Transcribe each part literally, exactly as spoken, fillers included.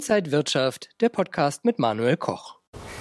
Inside Wirtschaft, der Podcast mit Manuel Koch.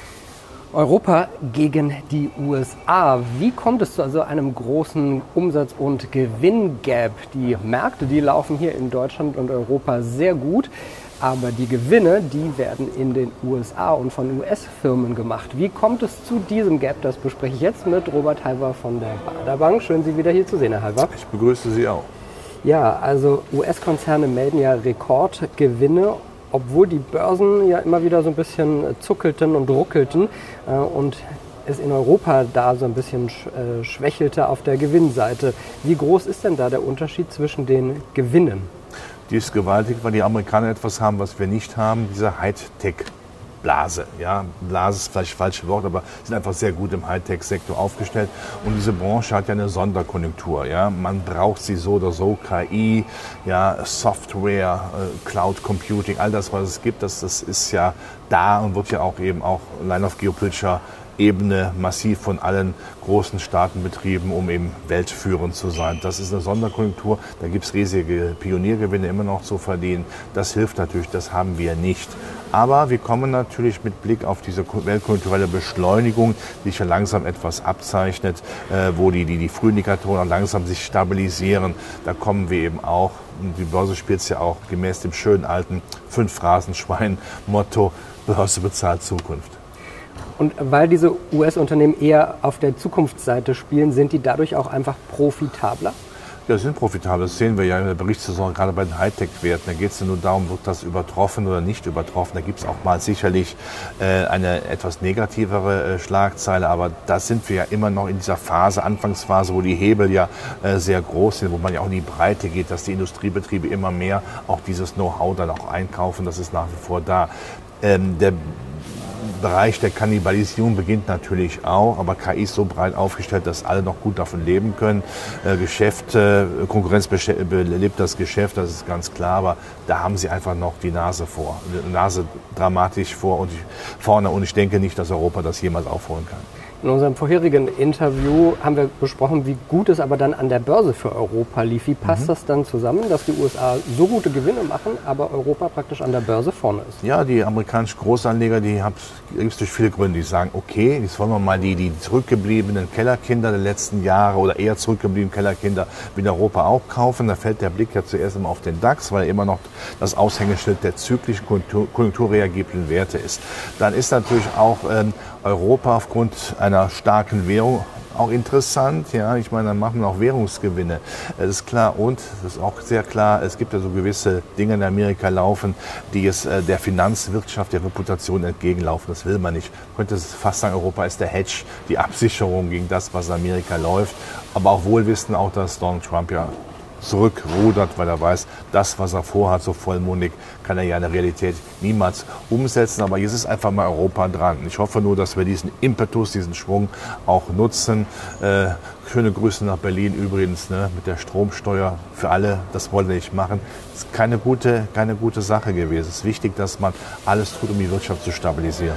Europa gegen die U S A. Wie kommt es zu also einem großen Umsatz- und Gewinngap? Die Märkte, die laufen hier in Deutschland und Europa sehr gut, aber die Gewinne, die werden in den U S A und von U S-Firmen gemacht. Wie kommt es zu diesem Gap? Das bespreche ich jetzt mit Robert Halver von der Baader Bank. Schön, Sie wieder hier zu sehen, Herr Halver. Ich begrüße Sie auch. Ja, also U S-Konzerne melden ja Rekordgewinne, obwohl die Börsen ja immer wieder so ein bisschen zuckelten und ruckelten äh, und es in Europa da so ein bisschen sch, äh, schwächelte auf der Gewinnseite. Wie groß ist denn da der Unterschied zwischen den Gewinnen? Die ist gewaltig, weil die Amerikaner etwas haben, was wir nicht haben, diese Hightech-Blase. Ja, Blase ist vielleicht das falsche Wort, aber sind einfach sehr gut im Hightech-Sektor aufgestellt. Und diese Branche hat ja eine Sonderkonjunktur. Ja, man braucht sie so oder so, K I, ja, Software, äh, Cloud Computing, all das, was es gibt, das, das ist ja da und wird ja auch eben auch allein auf geopolitischer Ebene massiv von allen großen Staaten betrieben, um eben weltführend zu sein. Das ist eine Sonderkonjunktur, da gibt es riesige Pioniergewinne immer noch zu verdienen. Das hilft natürlich, das haben wir nicht. Aber wir kommen natürlich mit Blick auf diese weltkonjunkturelle Beschleunigung, die sich ja langsam etwas abzeichnet, äh, wo die, die, die Frühindikatoren auch langsam sich stabilisieren. Da kommen wir eben auch, und die Börse spielt es ja auch gemäß dem schönen alten Fünf-Phrasenschwein-Motto, Börse bezahlt Zukunft. Und weil diese U S-Unternehmen eher auf der Zukunftsseite spielen, sind die dadurch auch einfach profitabler? Ja, sie sind profitabel. Das sehen wir ja in der Berichtssaison, gerade bei den Hightech-Werten. Da geht es ja nur darum, wird das übertroffen oder nicht übertroffen. Da gibt es auch mal sicherlich äh, eine etwas negativere äh, Schlagzeile. Aber da sind wir ja immer noch in dieser Phase, Anfangsphase, wo die Hebel ja äh, sehr groß sind, wo man ja auch in die Breite geht, dass die Industriebetriebe immer mehr auch dieses Know-how dann auch einkaufen. Das ist nach wie vor da. Ähm, der Bereich der Kannibalisierung beginnt natürlich auch, aber K I ist so breit aufgestellt, dass alle noch gut davon leben können. Äh, Geschäft, äh, Konkurrenz belebt das Geschäft, das ist ganz klar, aber da haben sie einfach noch die Nase vor, die Nase dramatisch vor und ich, vorne und ich denke nicht, dass Europa das jemals aufholen kann. In unserem vorherigen Interview haben wir besprochen, wie gut es aber dann an der Börse für Europa lief. Wie passt mhm. das dann zusammen, dass die U S A so gute Gewinne machen, aber Europa praktisch an der Börse vorne ist? Ja, die amerikanischen Großanleger, die gibt es durch viele Gründe. Die sagen, okay, jetzt wollen wir mal die, die zurückgebliebenen Kellerkinder der letzten Jahre oder eher zurückgebliebenen Kellerkinder in Europa auch kaufen. Da fällt der Blick ja zuerst immer auf den DAX, weil er immer noch das Aushängeschild der zyklischen Konjunktur, konjunkturreagiblen Werte ist. Dann ist natürlich auch ähm, Europa aufgrund einer starken Währung auch interessant. Ja, ich meine, dann machen wir auch Währungsgewinne. Das ist klar. Und das ist auch sehr klar, es gibt ja so gewisse Dinge in Amerika laufen, die es äh, der Finanzwirtschaft, der Reputation entgegenlaufen. Das will man nicht. Man könnte fast sagen, Europa ist der Hedge, die Absicherung gegen das, was in Amerika läuft. Aber auch wohlwissend auch, dass Donald Trump ja zurückrudert, weil er weiß, das, was er vorhat, so vollmundig, kann er ja in der Realität niemals umsetzen. Aber jetzt ist einfach mal Europa dran. Ich hoffe nur, dass wir diesen Impetus, diesen Schwung auch nutzen. Äh, schöne Grüße nach Berlin übrigens, ne, mit der Stromsteuer für alle. Das wollen wir nicht machen. Das ist keine gute, keine gute Sache gewesen. Es ist wichtig, dass man alles tut, um die Wirtschaft zu stabilisieren.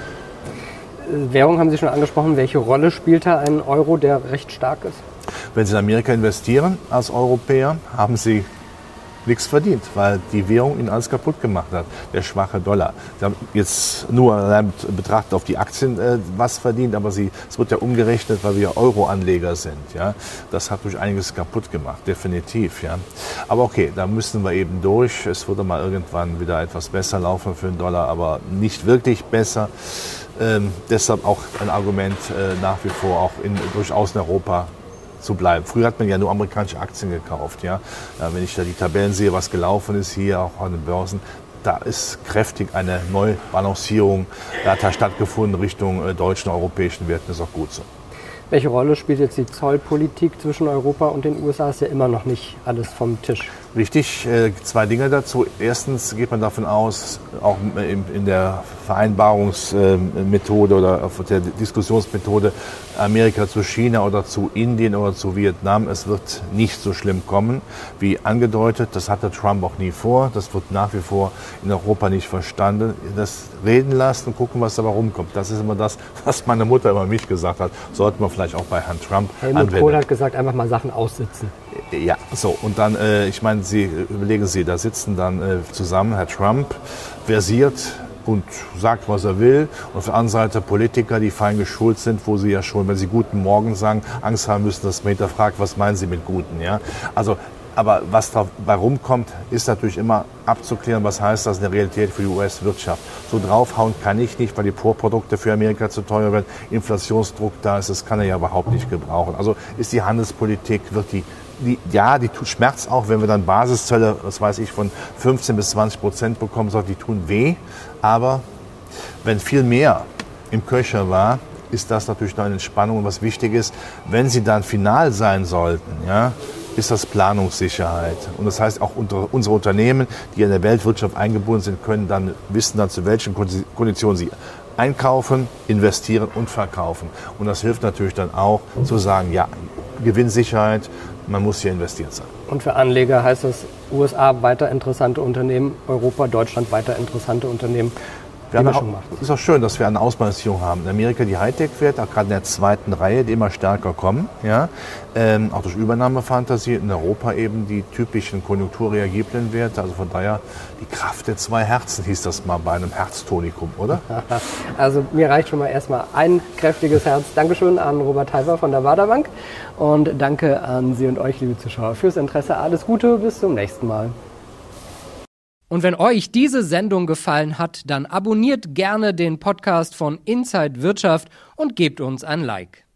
Währung haben Sie schon angesprochen. Welche Rolle spielt da ein Euro, der recht stark ist? Wenn Sie in Amerika investieren als Europäer, haben Sie nichts verdient, weil die Währung Ihnen alles kaputt gemacht hat, der schwache Dollar. Sie haben jetzt nur allein betrachtet auf die Aktien äh, was verdient, aber sie, es wird ja umgerechnet, weil wir Euro-Anleger sind. Ja? Das hat durch einiges kaputt gemacht, definitiv. Ja? Aber okay, da müssen wir eben durch. Es würde mal irgendwann wieder etwas besser laufen für den Dollar, aber nicht wirklich besser. Ähm, deshalb auch ein Argument äh, nach wie vor auch in, durchaus in Europa zu bleiben. Früher hat man ja nur amerikanische Aktien gekauft. Ja? Ja, wenn ich da die Tabellen sehe, was gelaufen ist hier auch an den Börsen, da ist kräftig eine Neubalancierung, da hat da stattgefunden Richtung äh, deutschen, europäischen Werten. Das ist auch gut so. Welche Rolle spielt jetzt die Zollpolitik zwischen Europa und den U S A? Ist ja immer noch nicht alles vom Tisch. Richtig, äh, zwei Dinge dazu. Erstens geht man davon aus, auch in, in der Vereinbarungsmethode oder auf der Diskussionsmethode Amerika zu China oder zu Indien oder zu Vietnam, es wird nicht so schlimm kommen wie angedeutet. Das hatte Trump auch nie vor. Das wird nach wie vor in Europa nicht verstanden. Das reden lassen und gucken, was dabei rumkommt. Das ist immer das, was meine Mutter immer mich gesagt hat. Sollte man vielleicht auch bei Herrn Trump Helmut anwenden. Kohl hat gesagt, einfach mal Sachen aussitzen. Ja, so, und dann, äh, ich meine, Sie überlegen Sie, da sitzen dann äh, zusammen Herr Trump, versiert und sagt, was er will. Und auf der anderen Seite Politiker, die fein geschult sind, wo sie ja schon, wenn sie Guten Morgen sagen, Angst haben müssen, dass man hinterfragt, was meinen Sie mit Guten, ja? Also, aber was dabei rumkommt, ist natürlich immer abzuklären, was heißt das in der Realität für die U S-Wirtschaft. So draufhauen kann ich nicht, weil die Vorprodukte für Amerika zu teuer werden, Inflationsdruck da ist, das kann er ja überhaupt nicht gebrauchen. Also ist die Handelspolitik, wird die, die ja, die tut Schmerz auch, wenn wir dann Basiszölle, was weiß ich, von fünfzehn bis zwanzig Prozent bekommen, die tun weh. Aber wenn viel mehr im Köcher war, ist das natürlich noch eine Entspannung. Und was wichtig ist, wenn sie dann final sein sollten, ja, ist das Planungssicherheit. Und das heißt, auch unsere Unternehmen, die in der Weltwirtschaft eingebunden sind, können dann wissen, dann zu welchen Konditionen sie einkaufen, investieren und verkaufen. Und das hilft natürlich dann auch zu sagen, ja, Gewinnsicherheit, man muss hier investiert sein. Und für Anleger heißt das U S A weiter interessante Unternehmen, Europa, Deutschland weiter interessante Unternehmen. Wir haben auch, es ist auch schön, dass wir eine Ausbalancierung haben. In Amerika die Hightech-Werte, auch gerade in der zweiten Reihe, die immer stärker kommen, ja? ähm, auch durch Übernahmefantasie. In Europa eben die typischen konjunkturreagiblen Werte. Also von daher die Kraft der zwei Herzen, hieß das mal bei einem Herztonikum, oder? Also mir reicht schon mal erstmal ein kräftiges Herz. Dankeschön an Robert Halver von der Baader Bank und danke an Sie und euch, liebe Zuschauer, fürs Interesse. Alles Gute, bis zum nächsten Mal. Und wenn euch diese Sendung gefallen hat, dann abonniert gerne den Podcast von Inside Wirtschaft und gebt uns ein Like.